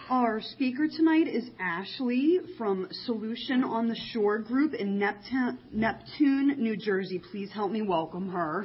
Our speaker tonight is Ashley from Solution on the Shore Group in Neptune, New Jersey. Please help me welcome her.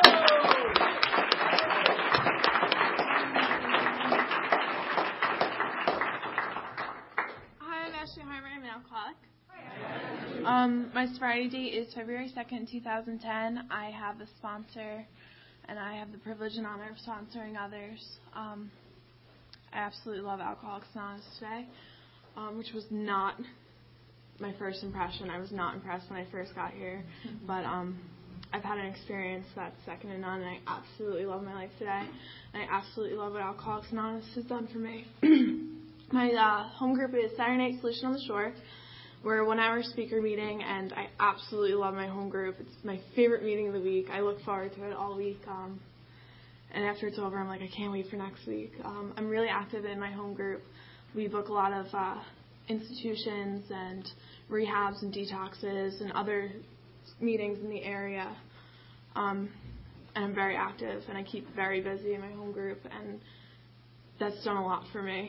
Hi, I'm Ashley Harmer. I'm an alcoholic. My sobriety date is February 2nd, 2010. I have a sponsor, and I have the privilege and honor of sponsoring others. I absolutely love Alcoholics Anonymous today, which was not my first impression. I was not impressed when I first got here, but I've had an experience that's second to none, and I absolutely love my life today, and I absolutely love what Alcoholics Anonymous has done for me. My home group is Saturday Night Solution on the Shore. We're a 1-hour speaker meeting, and I absolutely love my home group. It's my favorite meeting of the week. I look forward to it all week. And after it's over, I'm like, I can't wait for next week. I'm really active in my home group. We book a lot of institutions and rehabs and detoxes and other meetings in the area. And I'm very active, and I keep very busy in my home group, and that's done a lot for me.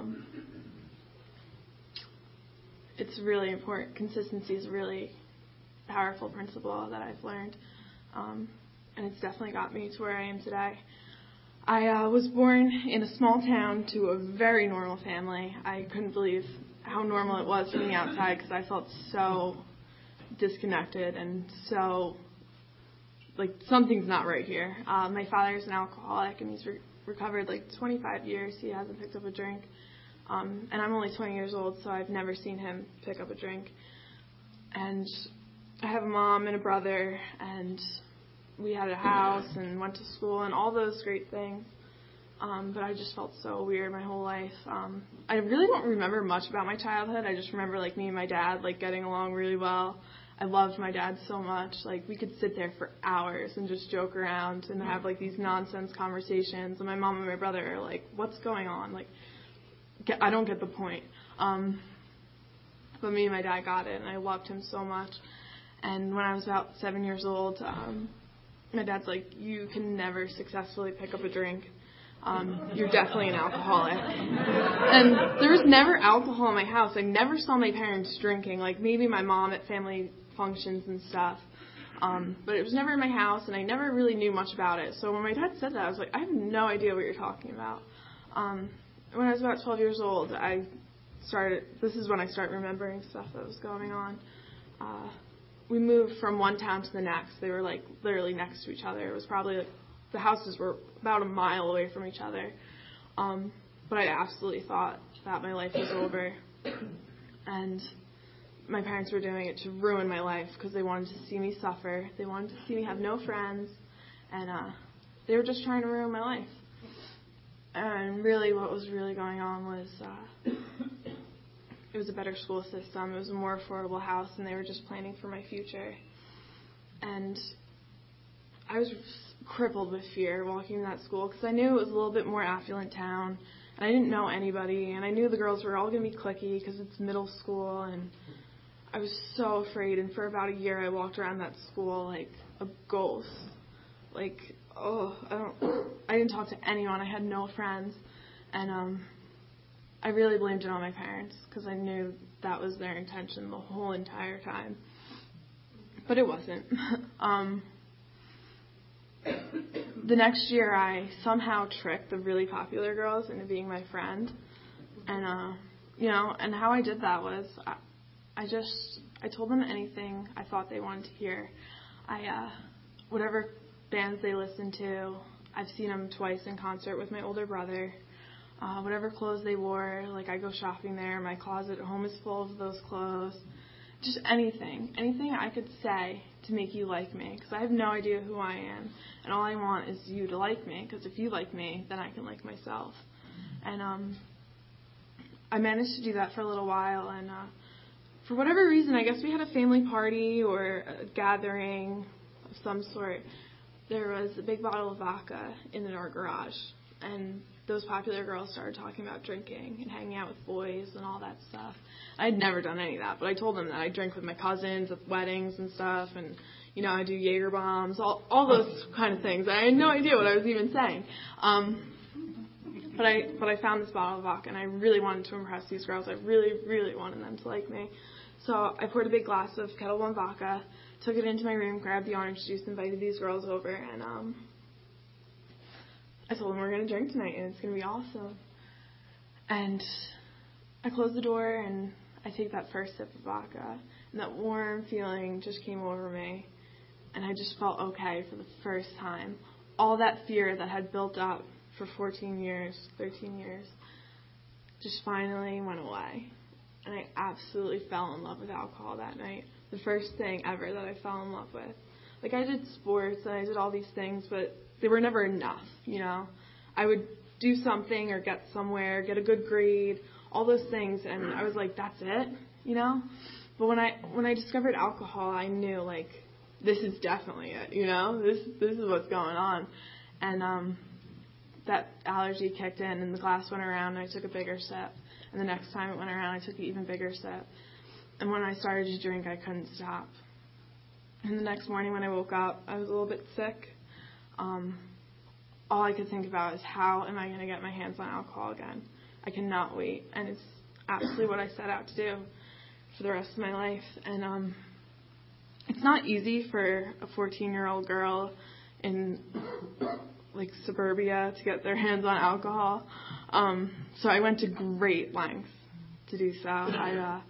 It's really important. Consistency is a really powerful principle that I've learned. And it's definitely got me to where I am today. I was born in a small town to a very normal family. I couldn't believe how normal it was from the outside because I felt so disconnected and so like something's not right here. My father's an alcoholic, and he's recovered like 25 years. He hasn't picked up a drink. And I'm only 20 years old, so I've never seen him pick up a drink. And I have a mom and a brother, and we had a house and went to school and all those great things. But I just felt so weird my whole life. I really don't remember much about my childhood. I just remember like me and my dad like getting along really well. I loved my dad so much. Like we could sit there for hours and just joke around and have like these nonsense conversations. And my mom and my brother are like, what's going on? Like, I don't get the point. But me and my dad got it, and I loved him so much. And when I was about 7 years old, my dad's like, you can never successfully pick up a drink. You're definitely an alcoholic. And there was never alcohol in my house. I never saw my parents drinking, like maybe my mom at family functions and stuff. But it was never in my house, and I never really knew much about it. So when my dad said that, I was like, I have no idea what you're talking about. When I was about 12 years old, this is when I started remembering stuff that was going on. We moved from one town to the next. They were like literally next to each other. It was probably like the houses were about a mile away from each other. But I absolutely thought that my life was over. And my parents were doing it to ruin my life because they wanted to see me suffer. They wanted to see me have no friends. And they were just trying to ruin my life. And really what was really going on was it was a better school system. It was a more affordable house, and they were just planning for my future. And I was crippled with fear walking in that school because I knew it was a little bit more affluent town, and I didn't know anybody, and I knew the girls were all going to be cliquey because it's middle school, and I was so afraid. And for about a year, I walked around that school like a ghost. Like, I didn't talk to anyone. I had no friends, and I really blamed it on my parents because I knew that was their intention the whole entire time. But it wasn't. The next year, I somehow tricked the really popular girls into being my friend. And, and how I did that was I told them anything I thought they wanted to hear. Whatever bands they listened to, I've seen them twice in concert with my older brother. Whatever clothes they wore, like I go shopping there. My closet at home is full of those clothes. Just anything I could say to make you like me, because I have no idea who I am, and all I want is you to like me, because if you like me, then I can like myself. And I managed to do that for a little while, and for whatever reason, I guess we had a family party or a gathering of some sort. There was a big bottle of vodka in our garage, and those popular girls started talking about drinking and hanging out with boys and all that stuff. I had never done any of that, but I told them that I drink with my cousins at weddings and stuff, and, I do Jaeger bombs, all those kind of things. I had no idea what I was even saying. But I found this bottle of vodka, and I really wanted to impress these girls. I really, really wanted them to like me. So I poured a big glass of Ketel One vodka, took it into my room, grabbed the orange juice, invited these girls over, and I told them we're going to drink tonight, and it's going to be awesome. And I closed the door, and I take that first sip of vodka, and that warm feeling just came over me, and I just felt okay for the first time. All that fear that had built up for 13 years, just finally went away. And I absolutely fell in love with alcohol that night. The first thing ever that I fell in love with. Like, I did sports and I did all these things, but they were never enough, you know. I would do something or get somewhere, get a good grade, all those things, and I was like, that's it, you know. But when I discovered alcohol, I knew, like, this is definitely it, you know. This is what's going on. And that allergy kicked in, and the glass went around, and I took a bigger sip. And the next time it went around, I took an even bigger sip. And when I started to drink, I couldn't stop. And the next morning when I woke up, I was a little bit sick. All I could think about is, how am I going to get my hands on alcohol again? I cannot wait. And it's absolutely what I set out to do for the rest of my life. And it's not easy for a 14-year-old girl in like suburbia to get their hands on alcohol. So I went to great lengths to do so. I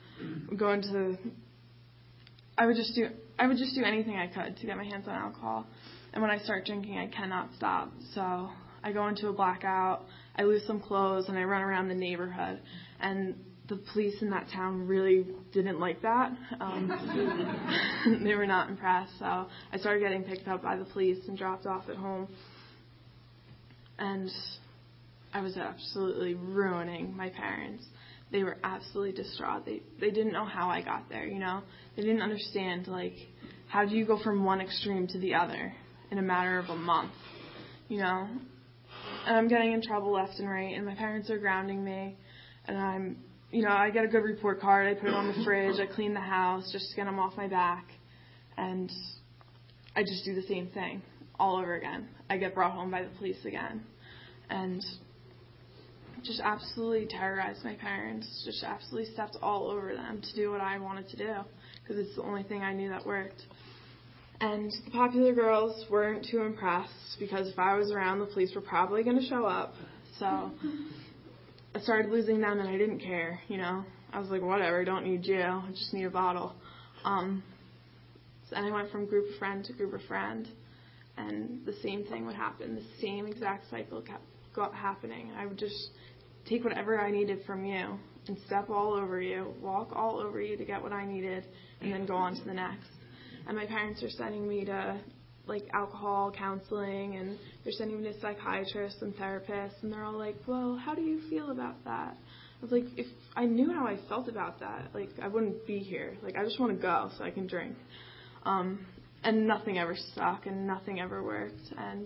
would just do anything I could to get my hands on alcohol. And when I start drinking, I cannot stop. So I go into a blackout, I lose some clothes, and I run around the neighborhood. And the police in that town really didn't like that. They were not impressed. So I started getting picked up by the police and dropped off at home. And I was absolutely ruining my parents. They were absolutely distraught. They didn't know how I got there, you know. They didn't understand, like, how do you go from one extreme to the other in a matter of a month, you know. And I'm getting in trouble left and right, and my parents are grounding me. And I get a good report card. I put it on the fridge. I clean the house just to get them off my back. And I just do the same thing all over again. I get brought home by the police again. And just absolutely terrorized my parents, just absolutely stepped all over them to do what I wanted to do, because it's the only thing I knew that worked. And the popular girls weren't too impressed, because if I was around, the police were probably going to show up. So I started losing them, and I didn't care, you know. I was like, whatever, don't need jail, I just need a bottle. And I went from group of friend to group of friend, and the same thing would happen. The same exact cycle kept happening. I would just take whatever I needed from you and step all over you, walk all over you to get what I needed, and then go on to the next. And my parents are sending me to, like, alcohol counseling, and they're sending me to psychiatrists and therapists, and they're all like, well, how do you feel about that? I was like, if I knew how I felt about that, like, I wouldn't be here. Like, I just want to go so I can drink. And nothing ever stuck, and nothing ever worked. And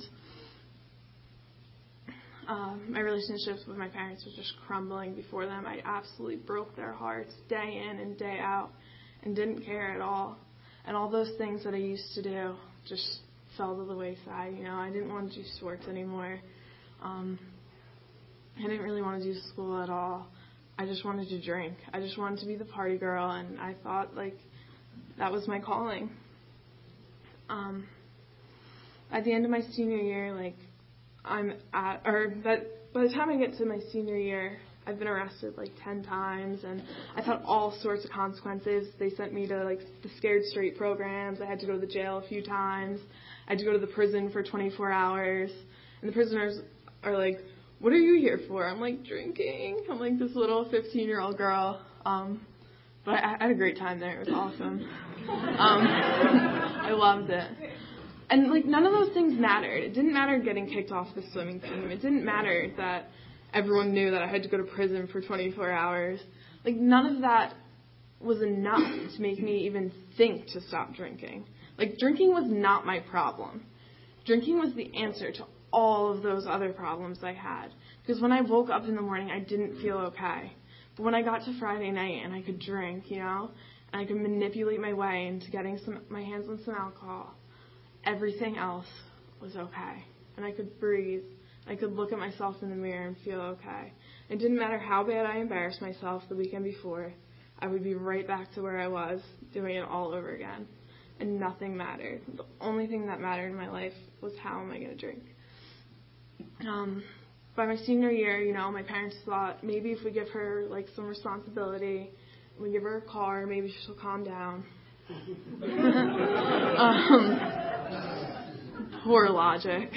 my relationships with my parents was just crumbling before them. I absolutely broke their hearts day in and day out and didn't care at all. And all those things that I used to do just fell to the wayside. You know, I didn't want to do sports anymore. I didn't really want to do school at all. I just wanted to drink. I just wanted to be the party girl, and I thought, like, that was my calling. At the end of my senior year, like, by the time I get to my senior year, I've been arrested like 10 times, and I've had all sorts of consequences. They sent me to, like, the Scared Straight programs. I had to go to the jail a few times. I had to go to the prison for 24 hours. And the prisoners are like, what are you here for? I'm like, drinking. I'm like this little 15-year-old girl. But I had a great time there. It was awesome. I loved it. And, like, none of those things mattered. It didn't matter getting kicked off the swimming team. It didn't matter that everyone knew that I had to go to prison for 24 hours. Like, none of that was enough to make me even think to stop drinking. Like, drinking was not my problem. Drinking was the answer to all of those other problems I had. Because when I woke up in the morning, I didn't feel okay. But when I got to Friday night and I could drink, you know, and I could manipulate my way into getting my hands on some alcohol, everything else was okay. And I could breathe. I could look at myself in the mirror and feel okay. It didn't matter how bad I embarrassed myself the weekend before. I would be right back to where I was, doing it all over again. And nothing mattered. The only thing that mattered in my life was how am I going to drink. By my senior year, my parents thought maybe if we give her, some responsibility, we give her a car, maybe she'll calm down. Poor logic.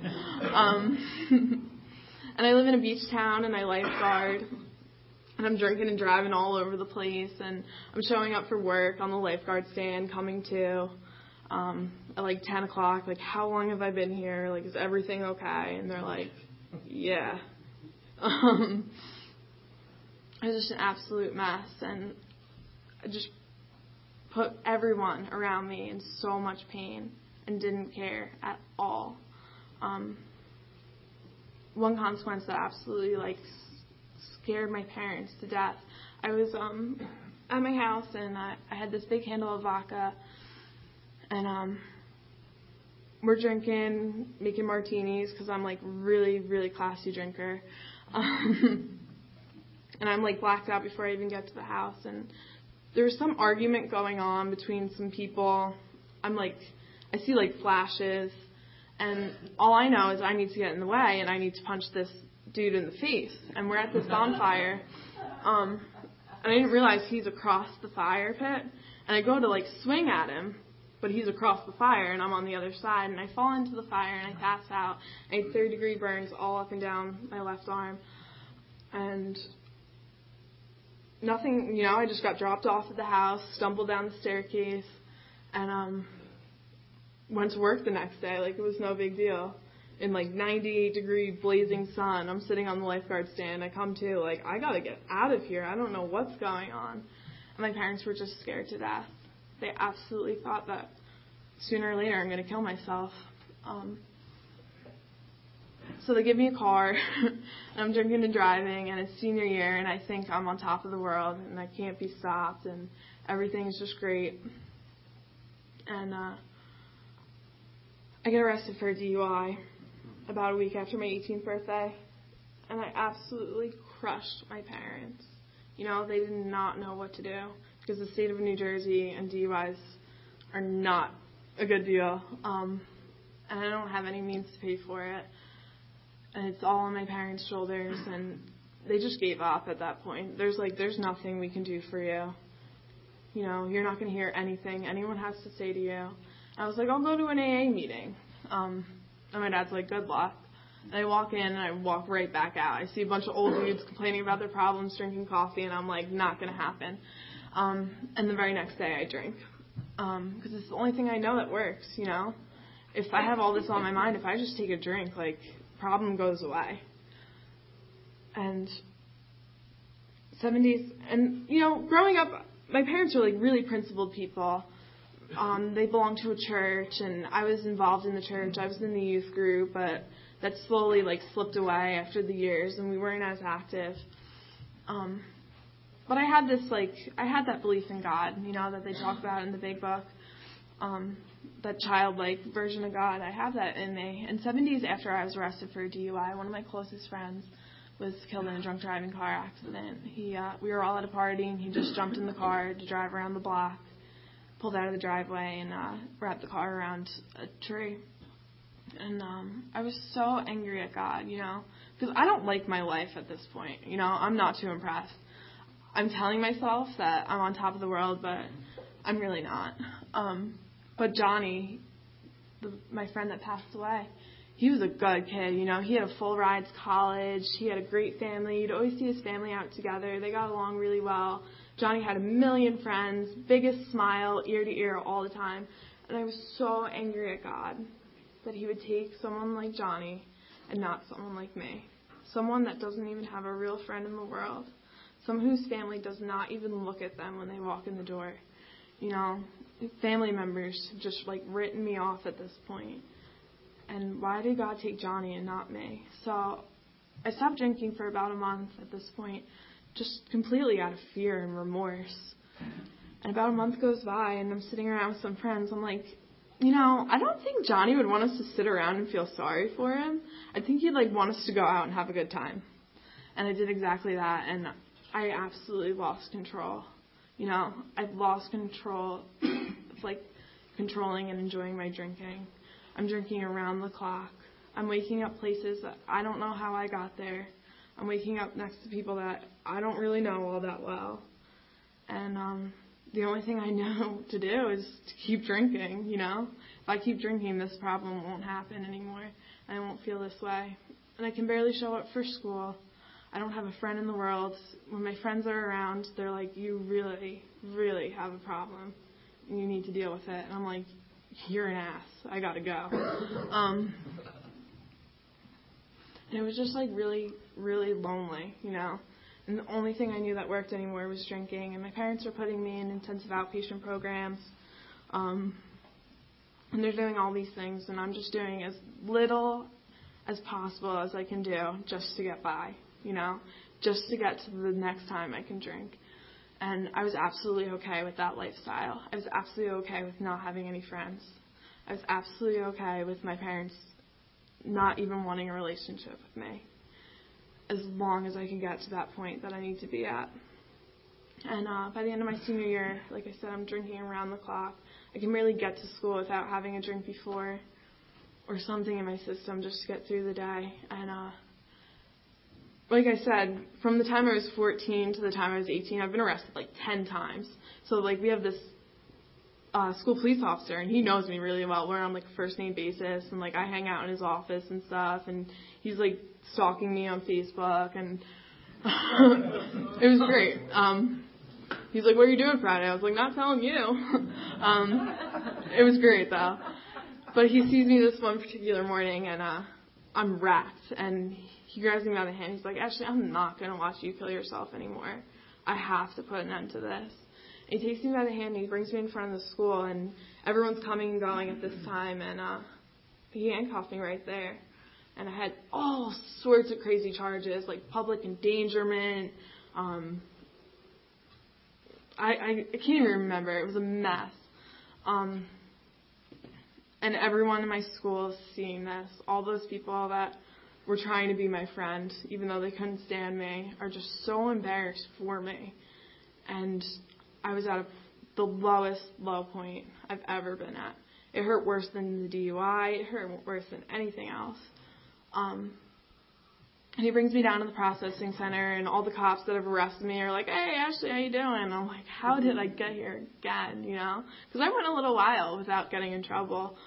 And I live in a beach town, and I lifeguard. And I'm drinking and driving all over the place, and I'm showing up for work on the lifeguard stand, coming to at 10 o'clock, how long have I been here? Is everything okay? And they're like, yeah. It was just an absolute mess, and I just put everyone around me in so much pain and didn't care at all. One consequence that absolutely, scared my parents to death. I was at my house, and I had this big handle of vodka, and we're drinking, making martinis, because I'm really, really classy drinker. And I'm blacked out before I even get to the house, and there was some argument going on between some people. I see flashes, and all I know is I need to get in the way, and I need to punch this dude in the face. And we're at this bonfire, and I didn't realize he's across the fire pit, and I go to swing at him, but he's across the fire, and I'm on the other side, and I fall into the fire, and I pass out. I had 3rd-degree burns all up and down my left arm, and nothing, I just got dropped off at the house, stumbled down the staircase, and went to work the next day. It was no big deal. In 98-degree blazing sun, I'm sitting on the lifeguard stand. I come to, I gotta get out of here. I don't know what's going on. And my parents were just scared to death. They absolutely thought that sooner or later I'm going to kill myself. So they give me a car, and I'm drinking and driving, and it's senior year, and I think I'm on top of the world, and I can't be stopped, and everything's just great. And I get arrested for a DUI about a week after my 18th birthday, and I absolutely crushed my parents. They did not know what to do, because the state of New Jersey and DUIs are not a good deal, and I don't have any means to pay for it, and it's all on my parents' shoulders, and they just gave up at that point. There's nothing we can do for you. You're not going to hear anything anyone has to say to you. I was I'll go to an AA meeting. And my dad's good luck. And I walk in, and I walk right back out. I see a bunch of old dudes complaining about their problems, drinking coffee, and I'm not going to happen. And the very next day I drink. Because it's the only thing I know that works, If I have all this on my mind, if I just take a drink, problem goes away. And 70s, and, growing up, my parents were, really principled people. They belonged to a church, and I was involved in the church. I was in the youth group, but that slowly, slipped away after the years, and we weren't as active. But I had that belief in God, that they talk about in the big book, that childlike version of God. I have that in me. And 7 days after I was arrested for a DUI, one of my closest friends was killed in a drunk driving car accident. We were all at a party, and he just jumped in the car to drive around the block, pulled out of the driveway, and wrapped the car around a tree. And I was so angry at God, because I don't like my life at this point. I'm not too impressed. I'm telling myself that I'm on top of the world, but I'm really not. But Johnny, my friend that passed away, he was a good kid. He had a full ride to college. He had a great family. You'd always see his family out together. They got along really well. Johnny had a million friends, biggest smile, ear to ear all the time. And I was so angry at God that he would take someone like Johnny and not someone like me. Someone that doesn't even have a real friend in the world. Someone whose family does not even look at them when they walk in the door. Family members have just written me off at this point. And why did God take Johnny and not me? So I stopped drinking for about a month at this point, just completely out of fear and remorse. And about a month goes by, and I'm sitting around with some friends. I'm I don't think Johnny would want us to sit around and feel sorry for him. I think he'd want us to go out and have a good time. And I did exactly that, and I absolutely lost control. I've lost control of controlling and enjoying my drinking. I'm drinking around the clock. I'm waking up places that I don't know how I got there. I'm waking up next to people that I don't really know all that well. And the only thing I know to do is to keep drinking, If I keep drinking, this problem won't happen anymore. I won't feel this way. And I can barely show up for school. I don't have a friend in the world. When my friends are around, they're like, you really, really have a problem. And you need to deal with it. And I'm like, you're an ass. I got to go. And it was just really, really lonely, And the only thing I knew that worked anymore was drinking. And my parents were putting me in intensive outpatient programs. And they're doing all these things. And I'm just doing as little as possible as I can do just to get by, just to get to the next time I can drink. And I was absolutely okay with that lifestyle. I was absolutely okay with not having any friends. I was absolutely okay with my parents not even wanting a relationship with me, as long as I can get to that point that I need to be at. And by the end of my senior year, like I said, I'm drinking around the clock. I can barely get to school without having a drink before or something in my system just to get through the day. And like I said, from the time I was 14 to the time I was 18, I've been arrested 10 times. So we have this school police officer, and he knows me really well. We're on a first name basis, and I hang out in his office and stuff, and he's stalking me on Facebook, and it was great. He's like, what are you doing Friday? I was like, not telling you. It was great though. But he sees me this one particular morning, and I'm wrecked, and he grabs me by the hand. He's like, Ashley, I'm not going to watch you kill yourself anymore. I have to put an end to this. And he takes me by the hand, and he brings me in front of the school, and everyone's coming and going at this time, and he handcuffed me right there. And I had all sorts of crazy charges, public endangerment. I can't even remember. It was a mess. And everyone in my school is seeing this. All those people that were trying to be my friend, even though they couldn't stand me, are just so embarrassed for me. And I was at the lowest low point I've ever been at. It hurt worse than the DUI. It hurt worse than anything else. And he brings me down to the processing center, and all the cops that have arrested me are like, hey, Ashley, how you doing? And I'm like, how did I get here again, Because I went a little while without getting in trouble.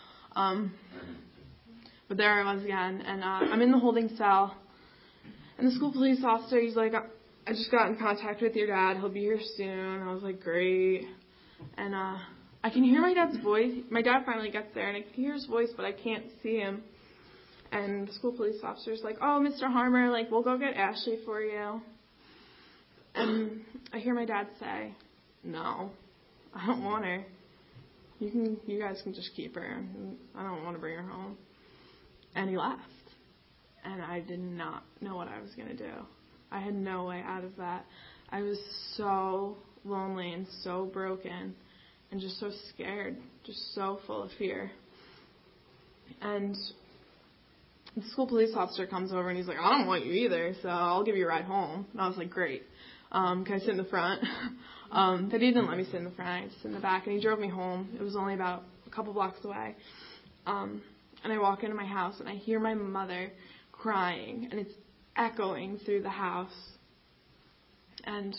But there I was again, and I'm in the holding cell. And the school police officer, he's like, I just got in contact with your dad. He'll be here soon. I was like, great. And I can hear my dad's voice. My dad finally gets there, and I can hear his voice, but I can't see him. And the school police officer's like, oh, Mr. Harmer, we'll go get Ashley for you. And I hear my dad say, no, I don't want her. You guys can just keep her. I don't want to bring her home. And he left. And I did not know what I was going to do. I had no way out of that. I was so lonely and so broken and just so scared, just so full of fear. And the school police officer comes over and he's like, I don't want you either, so I'll give you a ride home. And I was like, great. Can I sit in the front? But he didn't let me sit in the front. I had to sit in the back, and he drove me home. It was only about a couple blocks away. And I walk into my house, and I hear my mother crying, and it's echoing through the house. And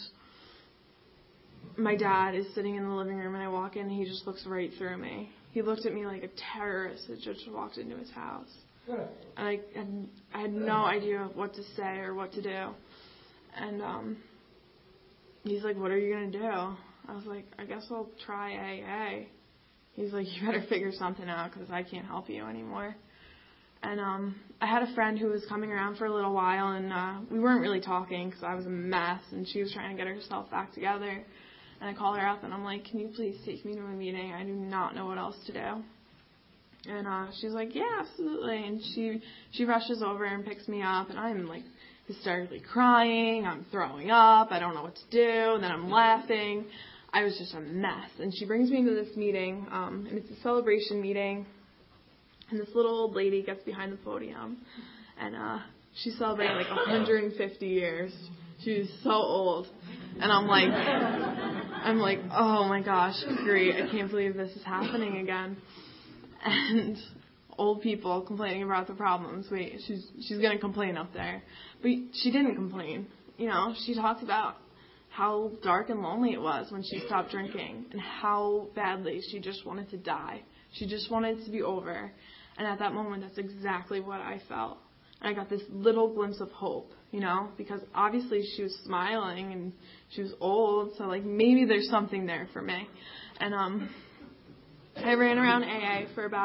my dad is sitting in the living room, and I walk in, and he just looks right through me. He looked at me like a terrorist that just walked into his house. And I had no idea what to say or what to do. And he's like, what are you going to do? I was like, I guess I'll try AA. He's like, you better figure something out because I can't help you anymore. And I had a friend who was coming around for a little while, and we weren't really talking because I was a mess, and she was trying to get herself back together. And I call her up, and I'm like, can you please take me to a meeting? I do not know what else to do. And she's like, yeah, absolutely. And she rushes over and picks me up, and I'm like hysterically crying. I'm throwing up. I don't know what to do. And then I'm laughing. I was just a mess. And she brings me into this meeting, and it's a celebration meeting. And this little old lady gets behind the podium, and she's celebrating like 150 years. She was so old. And I'm like, oh my gosh, great. I can't believe this is happening again. And old people complaining about the problems. Wait, she's going to complain up there. But she didn't complain. She talked about how dark and lonely it was when she stopped drinking and how badly she just wanted to die. She just wanted it to be over. And at that moment, that's exactly what I felt. And I got this little glimpse of hope, because obviously she was smiling and she was old, so like maybe there's something there for me. And I ran around AA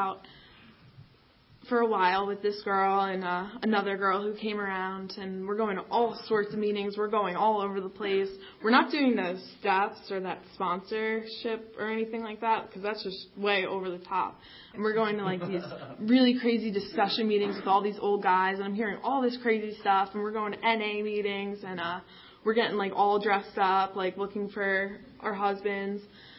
for a while with this girl and another girl who came around, and we're going to all sorts of meetings. We're going all over the place. We're not doing those steps or that sponsorship or anything like that, because that's just way over the top. And we're going to like these really crazy discussion meetings with all these old guys, and I'm hearing all this crazy stuff. And we're going to NA meetings, and we're getting like all dressed up, like looking for our husbands.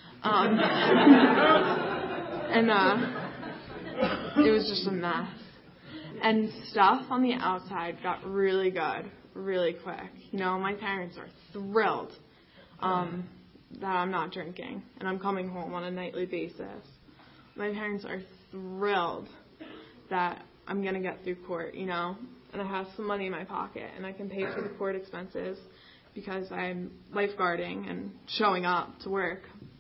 It was just a mess. And stuff on the outside got really good really quick. My parents are thrilled that I'm not drinking and I'm coming home on a nightly basis. My parents are thrilled that I'm going to get through court, and I have some money in my pocket and I can pay for the court expenses because I'm lifeguarding and showing up to work.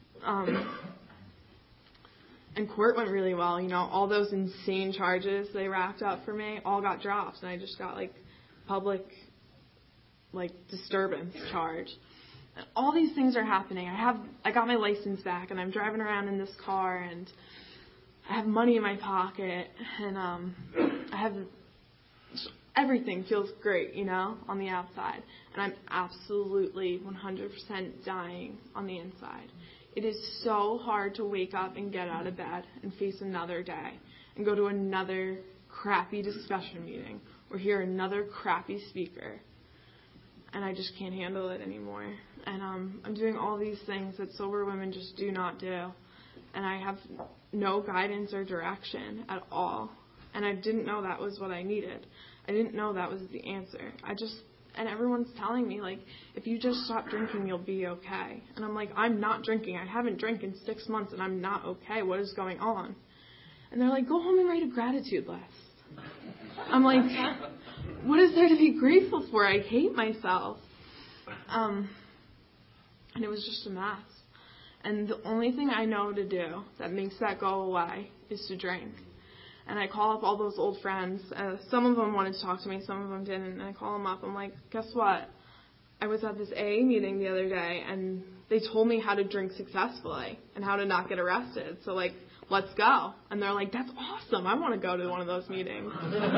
And court went really well. All those insane charges they racked up for me all got dropped, and I just got public disturbance charge. And all these things are happening. I got my license back, and I'm driving around in this car, and I have money in my pocket, and I have everything feels great, on the outside, and I'm absolutely 100% dying on the inside. It is so hard to wake up and get out of bed and face another day and go to another crappy discussion meeting or hear another crappy speaker. And I just can't handle it anymore. And I'm doing all these things that sober women just do not do. And I have no guidance or direction at all. And I didn't know that was what I needed. I didn't know that was the answer. And everyone's telling me, if you just stop drinking, you'll be okay. And I'm like, I'm not drinking. I haven't drank in 6 months, and I'm not okay. What is going on? And they're like, go home and write a gratitude list. I'm like, what is there to be grateful for? I hate myself. And it was just a mess. And the only thing I know to do that makes that go away is to drink. And I call up all those old friends. Some of them wanted to talk to me, some of them didn't. And I call them up. I'm like, guess what? I was at this AA meeting the other day, and they told me how to drink successfully and how to not get arrested. So, let's go. And they're like, that's awesome. I want to go to one of those meetings.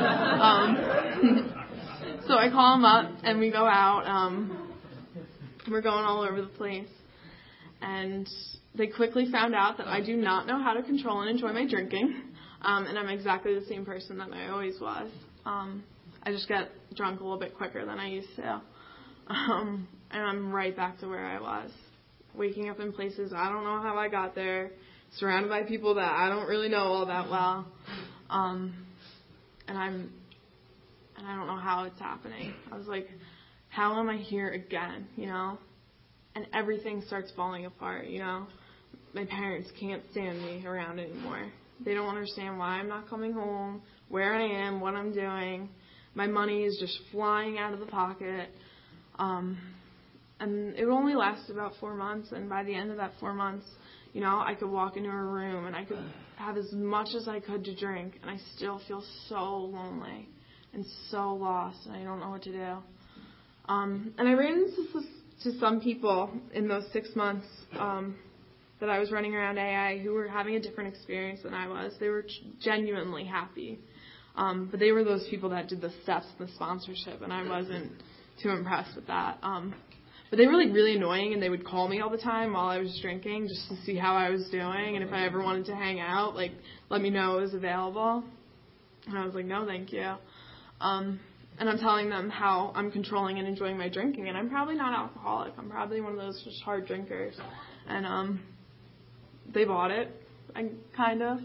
So I call them up, and we go out. We're going all over the place. And they quickly found out that I do not know how to control and enjoy my drinking. And I'm exactly the same person that I always was. I just get drunk a little bit quicker than I used to. And I'm right back to where I was. Waking up in places I don't know how I got there. Surrounded by people that I don't really know all that well. And I don't know how it's happening. I was like, how am I here again, And everything starts falling apart, My parents can't stand me around anymore. They don't understand why I'm not coming home, where I am, what I'm doing. My money is just flying out of the pocket. And it only lasted about 4 months. And by the end of that 4 months, I could walk into a room and I could have as much as I could to drink. And I still feel so lonely and so lost. And I don't know what to do. And I ran into some people in those 6 months that I was running around AA who were having a different experience than I was. They were genuinely happy. But they were those people that did the steps and the sponsorship, and I wasn't too impressed with that. But they were really annoying, and they would call me all the time while I was drinking just to see how I was doing, and if I ever wanted to hang out, let me know it was available. And I was like, no, thank you. And And I'm telling them how I'm controlling and enjoying my drinking. And I'm probably not alcoholic. I'm probably one of those just hard drinkers. And they bought it, kind of.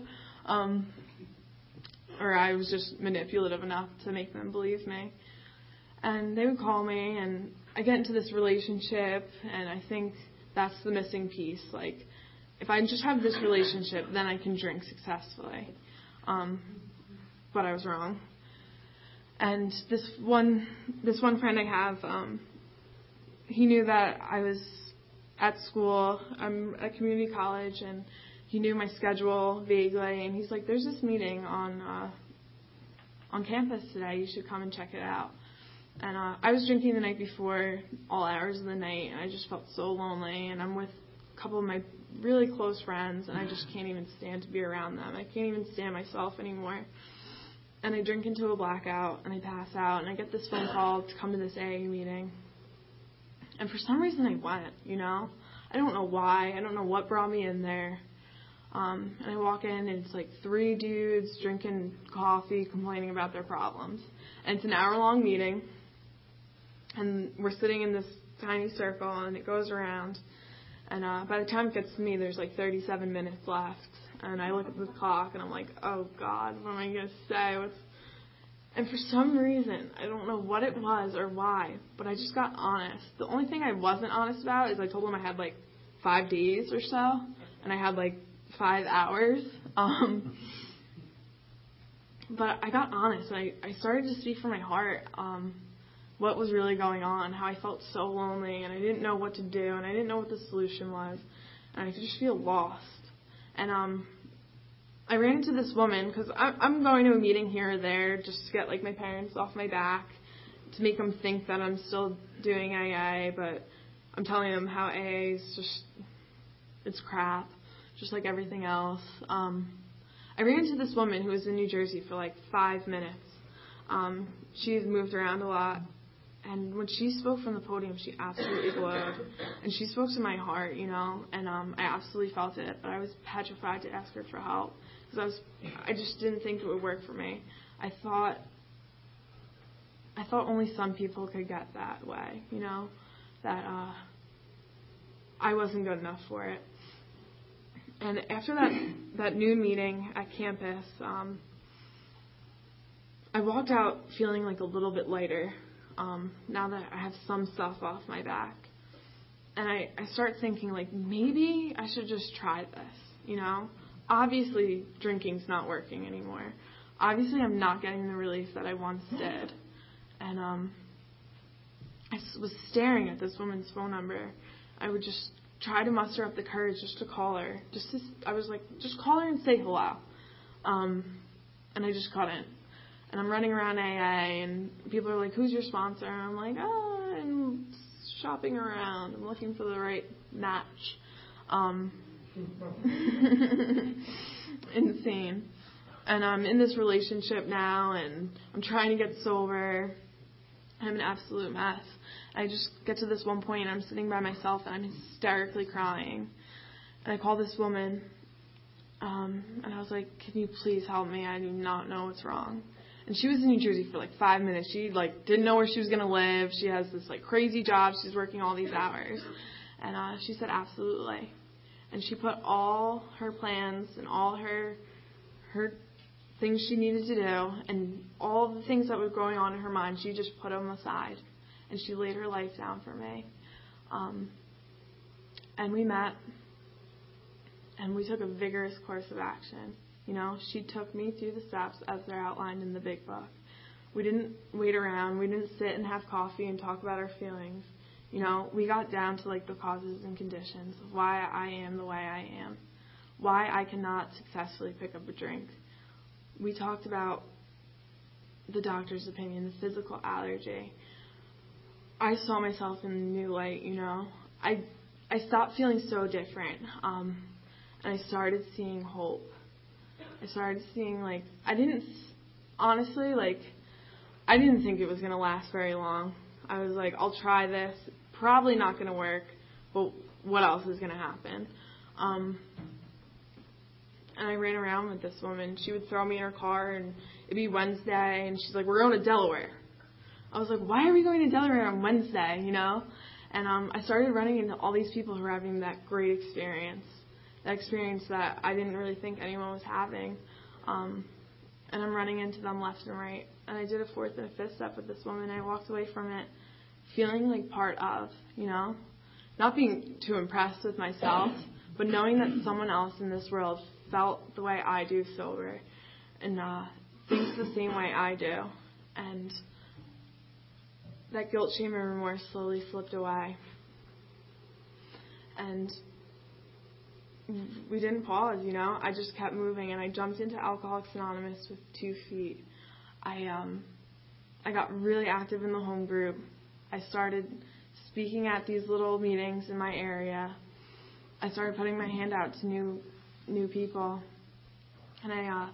Or I was just manipulative enough to make them believe me. And they would call me, and I get into this relationship, and I think that's the missing piece. Like, if I just have this relationship, then I can drink successfully. But I was wrong. And this one friend I have, he knew that I was at school. I'm at community college, and he knew my schedule vaguely. And he's like, "There's this meeting on campus today. You should come and check it out." And I was drinking the night before, all hours of the night, and I just felt so lonely. And I'm with a couple of my really close friends, and I just can't even stand to be around them. I can't even stand myself anymore. And I drink into a blackout, and I pass out, and I get this phone call to come to this AA meeting. And for some reason I went, I don't know why. I don't know what brought me in there. And I walk in, and it's like 3 dudes drinking coffee, complaining about their problems. And it's an hour-long meeting. And we're sitting in this tiny circle, and it goes around. And by the time it gets to me, there's like 37 minutes left. And I look at the clock, and I'm like, oh, God, what am I going to say? And for some reason, I don't know what it was or why, but I just got honest. The only thing I wasn't honest about is I told them I had like 5 days or so, and I had like 5 hours. But I got honest, and I started to speak from my heart what was really going on, how I felt so lonely, and I didn't know what to do, and I didn't know what the solution was, and I could just feel lost. And I ran into this woman, because I'm going to a meeting here or there just to get like my parents off my back, to make them think that I'm still doing AA, but I'm telling them how AA is just, it's crap, just like everything else. I ran into this woman who was in New Jersey for like 5 minutes. She's moved around a lot. And when she spoke from the podium, she absolutely glowed. And she spoke to my heart, and I absolutely felt it. But I was petrified to ask her for help, because I just didn't think it would work for me. I thought only some people could get that way, that I wasn't good enough for it. And after that noon meeting at campus, I walked out feeling like a little bit lighter, now that I have some stuff off my back. And I start thinking, like, maybe I should just try this, Obviously, drinking's not working anymore. Obviously, I'm not getting the relief that I once did. And I was staring at this woman's phone number. I would just try to muster up the courage just to call her. I was like, just call her and say hello. And I just couldn't. And I'm running around AA, and people are like, who's your sponsor? And I'm like, I'm shopping around. I'm looking for the right match. Insane. And I'm in this relationship now, and I'm trying to get sober. I'm an absolute mess. I just get to this one point, and I'm sitting by myself, and I'm hysterically crying. And I call this woman, and I was like, can you please help me? I do not know what's wrong. And she was in New Jersey for like 5 minutes. She didn't know where she was going to live. She has this crazy job. She's working all these hours. And she said, absolutely. And she put all her plans and all her things she needed to do and all the things that were going on in her mind, she just put them aside. And she laid her life down for me. And we met. And we took a vigorous course of action. She took me through the steps as they're outlined in the big book. We didn't wait around. We didn't sit and have coffee and talk about our feelings. We got down to the causes and conditions of why I am the way I am, why I cannot successfully pick up a drink. We talked about the doctor's opinion, the physical allergy. I saw myself in a new light, I stopped feeling so different, and I started seeing hope. I started seeing, I didn't think it was going to last very long. I was like, I'll try this. Probably not going to work, but what else is going to happen? And I ran around with this woman. She would throw me in her car, and it'd be Wednesday, and she's like, we're going to Delaware. I was like, why are we going to Delaware on Wednesday, you know? And I started running into all these people who were having that great experience, that experience that I didn't really think anyone was having. And I'm running into them left and right. And I did a fourth and a fifth step with this woman, and I walked away from it feeling like part of, you know? Not being too impressed with myself, but knowing that someone else in this world felt the way I do sober and thinks the same way I do. And that guilt, shame, and remorse slowly slipped away. And we didn't pause, you know. I just kept moving, and I jumped into Alcoholics Anonymous with 2 feet. I got really active in the home group. I started speaking at these little meetings in my area. I started putting my hand out to new people. And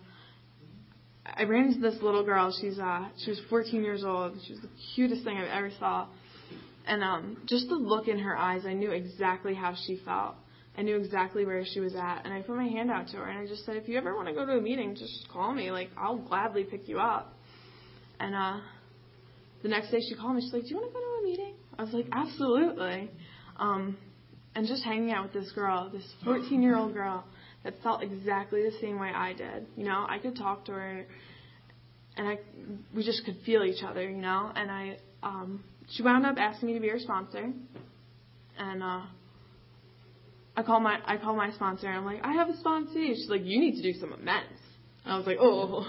I ran into this little girl. She was 14 years old. She was the cutest thing I've ever saw. And just the look in her eyes, I knew exactly how she felt. I knew exactly where she was at. And I put my hand out to her, and I just said, if you ever want to go to a meeting, just call me. Like, I'll gladly pick you up. And the next day she called me. She's like, do you want to go to a meeting? I was like, absolutely. And just hanging out with this girl, this 14-year-old girl that felt exactly the same way I did. You know, I could talk to her, and we just could feel each other, you know. And she wound up asking me to be her sponsor. And I call my sponsor, and I'm like, I have a sponsee. She's like, you need to do some amends. And I was like, oh.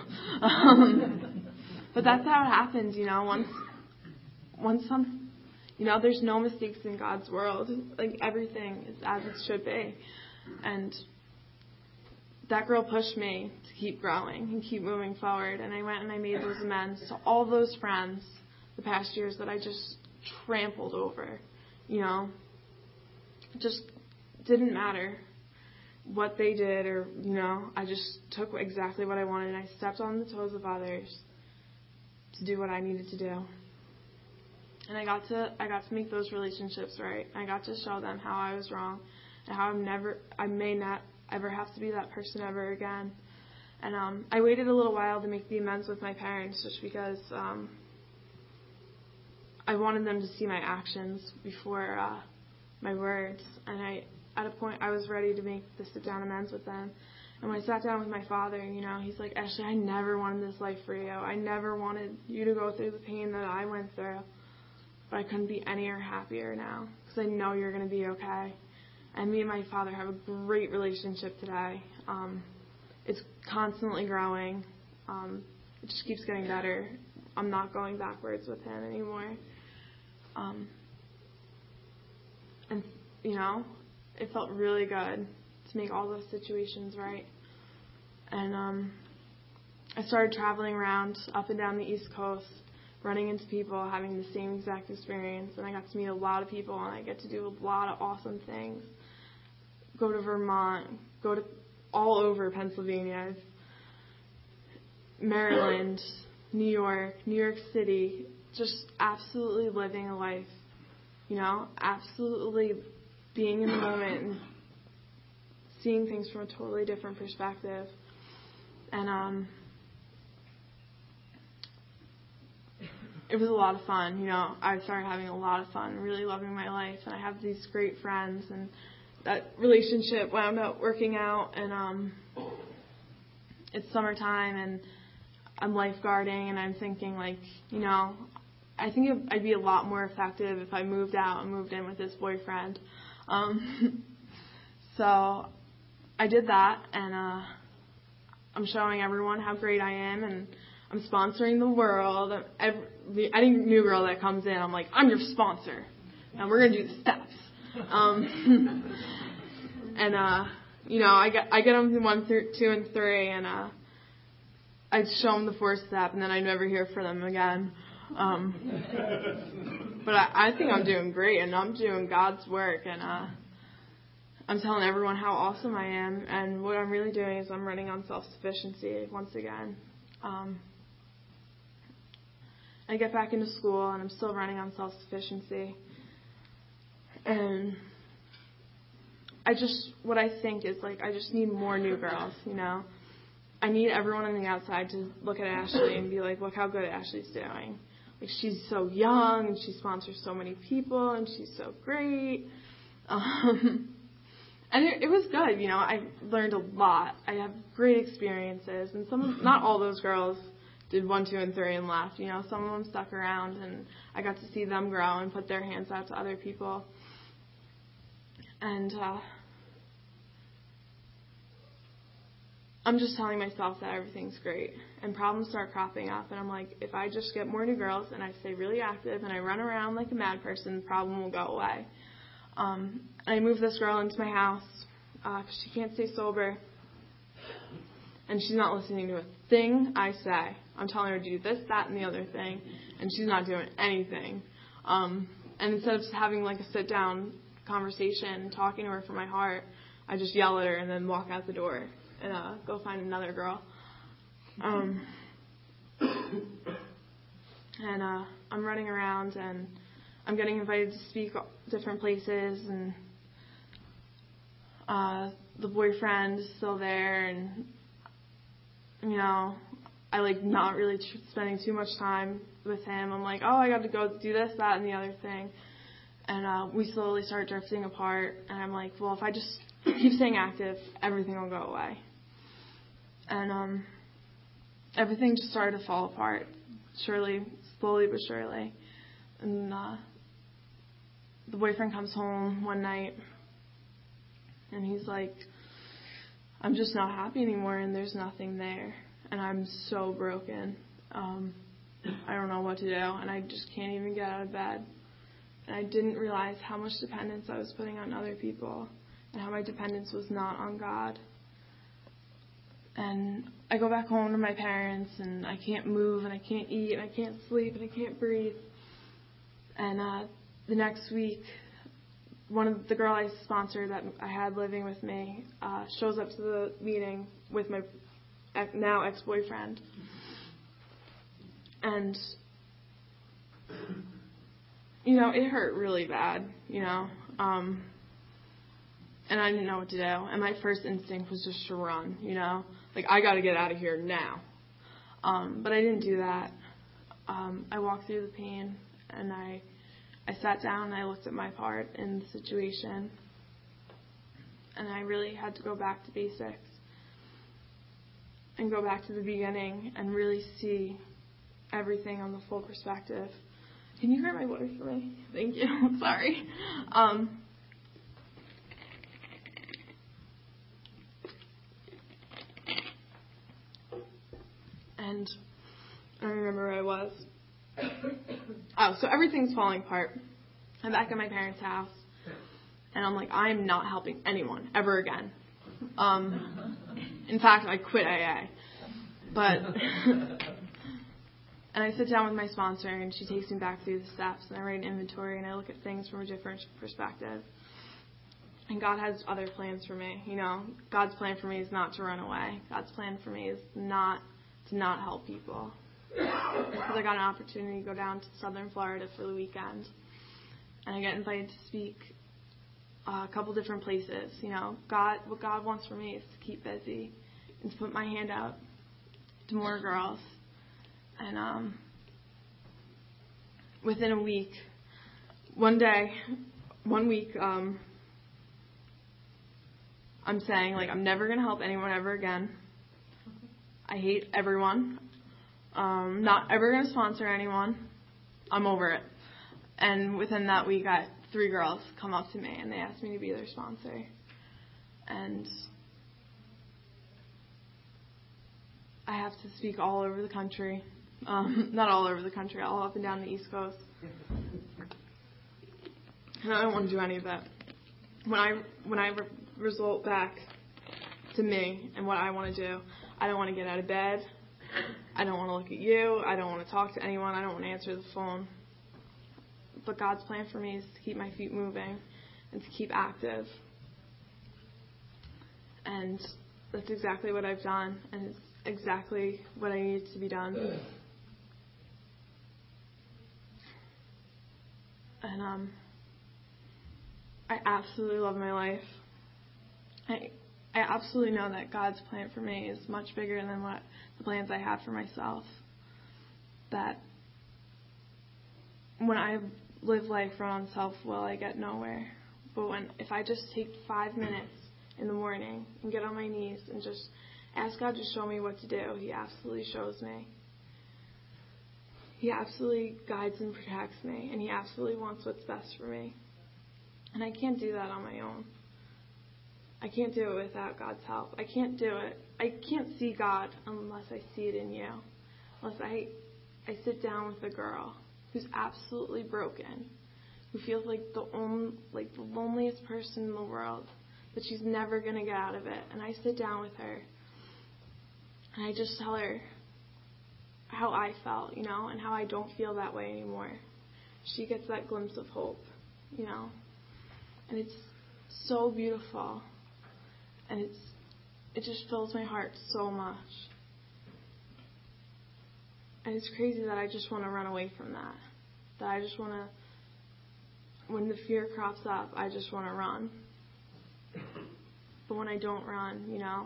But that's how it happens, you know. Once you know, there's no mistakes in God's world. Like, everything is as it should be. And that girl pushed me to keep growing and keep moving forward. And I went and I made those amends to all those friends the past years that I just trampled over. You know, it just didn't matter what they did, or, you know, I just took exactly what I wanted, and I stepped on the toes of others to do what I needed to do. And I got to make those relationships right. I got to show them how I was wrong and how I may not ever have to be that person ever again. And I waited a little while to make the amends with my parents, just because I wanted them to see my actions before my words. And at a point, I was ready to make the sit-down amends with them. And when I sat down with my father, you know, he's like, Ashley, I never wanted this life for you. I never wanted you to go through the pain that I went through. But I couldn't be any happier now, because I know you're going to be okay. And me and my father have a great relationship today. It's constantly growing. It just keeps getting better. I'm not going backwards with him anymore. And, you know, it felt really good to make all those situations right. And I started traveling around up and down the East Coast, running into people having the same exact experience. And I got to meet a lot of people, and I get to do a lot of awesome things. Go to Vermont, go to all over Pennsylvania, Maryland, New York City, just absolutely living a life, you know, absolutely being in the moment and seeing things from a totally different perspective. And it was a lot of fun, you know. I started having a lot of fun, really loving my life, and I have these great friends, and that relationship wound up working out. And it's summertime, and I'm lifeguarding, and I'm thinking, like, you know, I think I'd be a lot more effective if I moved out and moved in with this boyfriend. So I did that, and I'm showing everyone how great I am, and I'm sponsoring the world. Any new girl that comes in, I'm like, I'm your sponsor, and we're going to do the steps. And you know, I get them to 1, 2, and 3, and I'd show them the 4th step, and then I'd never hear from them again. But I think I'm doing great, and I'm doing God's work, and I'm telling everyone how awesome I am, and what I'm really doing is I'm running on self-sufficiency once again. I get back into school, and I'm still running on self-sufficiency. And what I think is, like, I just need more new girls, you know. I need everyone on the outside to look at Ashley and be like, look how good Ashley's doing. like, she's so young, and she sponsors so many people, and she's so great. And it was good, you know. I learned a lot. I have great experiences, and not all those girls did 1, 2, and 3 and left. You know, some of them stuck around, and I got to see them grow and put their hands out to other people. And I'm just telling myself that everything's great, and problems start cropping up, and I'm like, if I just get more new girls and I stay really active and I run around like a mad person, the problem will go away. I moved this girl into my house because she can't stay sober, and she's not listening to a thing I say. I'm telling her to do this, that, and the other thing, and she's not doing anything. And instead of just having like a sit-down conversation, talking to her from my heart, I just yell at her and then walk out the door and go find another girl. And I'm running around, and I'm getting invited to speak different places, and the boyfriend is still there, and, you know, I like not really spending too much time with him. I'm like, oh, I got to go do this, that, and the other thing. And we slowly start drifting apart, and I'm like, well, if I just keep staying active, everything will go away. And everything just started to fall apart, slowly but surely. And the boyfriend comes home one night, and he's like, I'm just not happy anymore, and there's nothing there. And I'm so broken. I don't know what to do, and I just can't even get out of bed. And I didn't realize how much dependence I was putting on other people, and how my dependence was not on God. And I go back home to my parents, and I can't move, and I can't eat, and I can't sleep, and I can't breathe. And the next week, one of the girl I sponsored that I had living with me shows up to the meeting with my now ex-boyfriend. And, you know, it hurt really bad, you know. And I didn't know what to do. And my first instinct was just to run, you know. Like, I got to get out of here now. But I didn't do that. I walked through the pain, and I sat down and I looked at my part in the situation. And I really had to go back to basics and go back to the beginning and really see everything on the full perspective. Can you hear my voice for me? Thank you. Sorry. And I don't remember where I was. So everything's falling apart. I'm back at my parents' house, and I'm like, I'm not helping anyone ever again. In fact, I quit AA. And I sit down with my sponsor, and she takes me back through the steps, and I write an inventory, and I look at things from a different perspective. And God has other plans for me. You know, God's plan for me is not to run away. God's plan for me is not to not help people. Because I got an opportunity to go down to southern Florida for the weekend, and I get invited to speak a couple different places. You know, what God wants for me is to keep busy and to put my hand out to more girls. And within a week, one week, I'm saying, like, I'm never going to help anyone ever again. I hate everyone. Not ever going to sponsor anyone. I'm over it. And within that week, I had 3 girls come up to me, and they asked me to be their sponsor. And I have to speak all over the country. Not all over the country, all up and down the East Coast. And I don't want to do any of that. When I result back to me and what I want to do, I don't want to get out of bed. I don't want to look at you. I don't want to talk to anyone. I don't want to answer the phone. But God's plan for me is to keep my feet moving and to keep active. And that's exactly what I've done, and it's exactly what I needed to be done. And I absolutely love my life. I absolutely know that God's plan for me is much bigger than what the plans I have for myself. That when I live life run on self-will, I get nowhere. But if I just take 5 minutes in the morning and get on my knees and just ask God to show me what to do, He absolutely shows me. He absolutely guides and protects me, and He absolutely wants what's best for me. And I can't do that on my own. I can't do it without God's help. I can't do it. I can't see God unless I see it in you. Unless I sit down with a girl who's absolutely broken, who feels like the loneliest person in the world, that she's never going to get out of it. And I sit down with her, and I just tell her how I felt, and how I don't feel that way anymore. She gets that glimpse of hope, and it's so beautiful, and it just fills my heart so much. And it's crazy that I just want to run away from that. That I just want to, when the fear crops up, I just want to run. But when I don't run,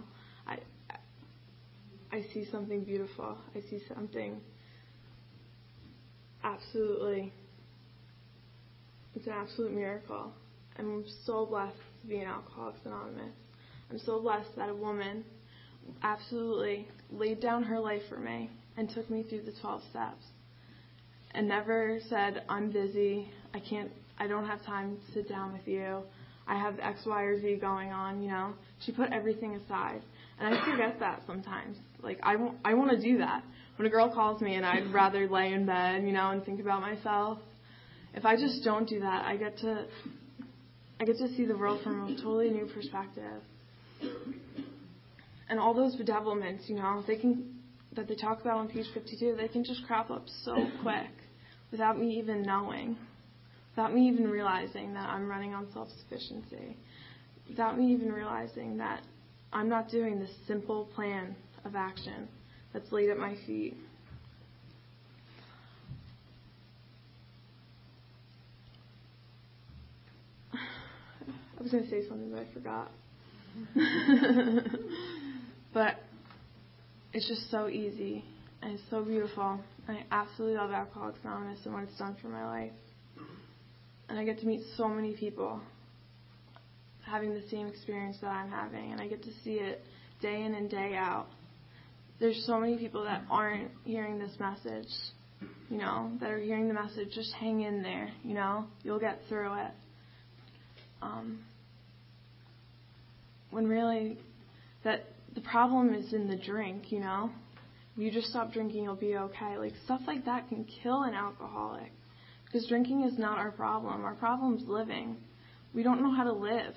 I see something beautiful. I see something it's an absolute miracle. I'm so blessed to be in Alcoholics Anonymous. I'm so blessed that a woman absolutely laid down her life for me and took me through the 12 steps and never said, I'm busy, I don't have time to sit down with you, I have X, Y, or Z going on, She put everything aside. And I forget that sometimes. I want to do that. When a girl calls me and I'd rather lay in bed, and think about myself, if I just don't do that, I get to see the world from a totally new perspective. And all those bedevilments, that they talk about on page 52, they can just crop up so quick without me even knowing, without me even realizing that I'm running on self-sufficiency, without me even realizing that I'm not doing this simple plan of action that's laid at my feet. I was going to say something, but I forgot. But it's just so easy, and it's so beautiful. I absolutely love Alcoholics Anonymous and what it's done for my life. And I get to meet so many people having the same experience that I'm having, and I get to see it day in and day out. There's so many people that aren't hearing this message, that are hearing the message, just hang in there, you'll get through it. When really that the problem is in the drink, If you just stop drinking, you'll be okay. Stuff like that can kill an alcoholic, because drinking is not our problem. Our problem's living. We don't know how to live.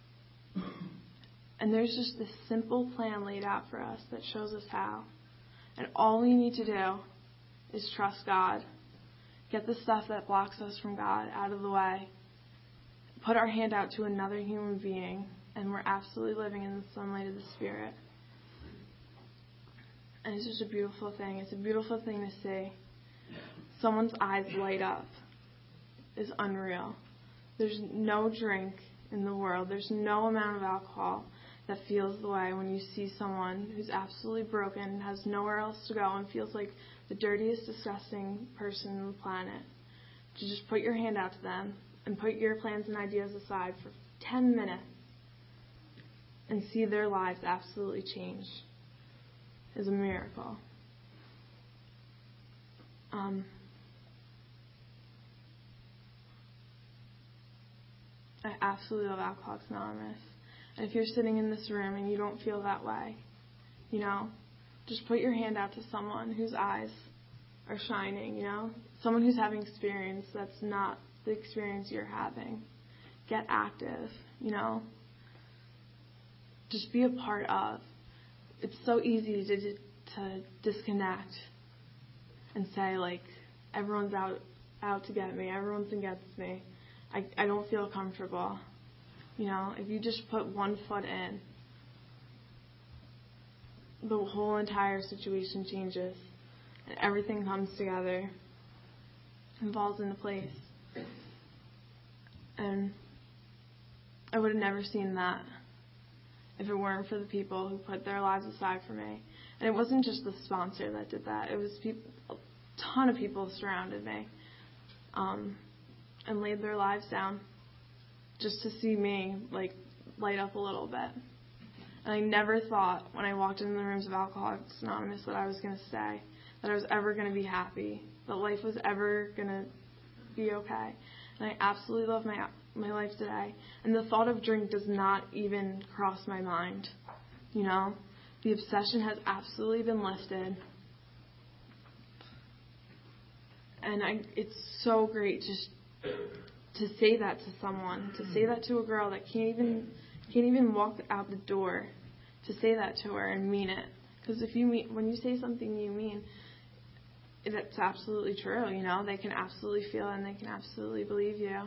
And there's just this simple plan laid out for us that shows us how. And all we need to do is trust God. Get the stuff that blocks us from God out of the way. Put our hand out to another human being, and we're absolutely living in the sunlight of the Spirit. And it's just a beautiful thing. It's a beautiful thing to see. Someone's eyes light up is unreal. There's no drink in the world, there's no amount of alcohol that feels the way when you see someone who's absolutely broken, has nowhere else to go, and feels like the dirtiest, disgusting person on the planet. To just put your hand out to them and put your plans and ideas aside for 10 minutes and see their lives absolutely change is a miracle. I absolutely love Alcoholics Anonymous. And if you're sitting in this room and you don't feel that way, just put your hand out to someone whose eyes are shining, someone who's having experience that's not the experience you're having. Get active, Just be a part of. It's so easy to disconnect and say, everyone's out to get me, everyone's against me. I don't feel comfortable. If you just put one foot in, the whole entire situation changes. And everything comes together and falls into place. And I would have never seen that if it weren't for the people who put their lives aside for me. And it wasn't just the sponsor that did that. It was a ton of people surrounded me. and laid their lives down just to see me, like, light up a little bit. And I never thought when I walked into the rooms of Alcoholics Anonymous that I was going to stay, that I was ever going to be happy, that life was ever going to be okay. And I absolutely love my life today. And the thought of drink does not even cross my mind. You know? The obsession has absolutely been lifted. And it's so great just to say that to someone, to say that to a girl that can't even walk out the door, to say that to her and mean it. Because when you say something you mean, that's absolutely true, you know. They can absolutely feel it and they can absolutely believe you.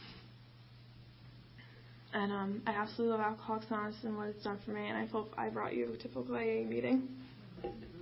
And I absolutely love Alcoholics Anonymous and what it's done for me, and I hope I brought you to a typical AA meeting.